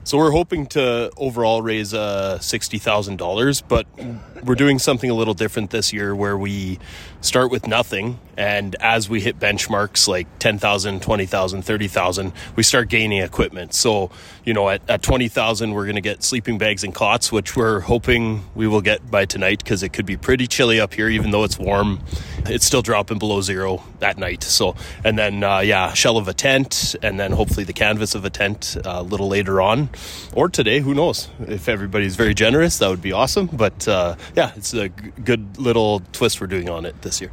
So we're hoping to overall raise $60,000, but we're doing something a little different this year where we start with nothing, and as we hit benchmarks like 10,000, 20,000, 30,000, we start gaining equipment. So, at 20,000, we're going to get sleeping bags and cots, which we're hoping we will get by tonight because it could be pretty chilly up here, even though it's warm. It's still dropping below zero at night. So, and then, shell of a tent, and then hopefully the canvas of a tent a little later on, or today, who knows? If everybody's very generous, that would be awesome. But it's a good little twist we're doing on it this year.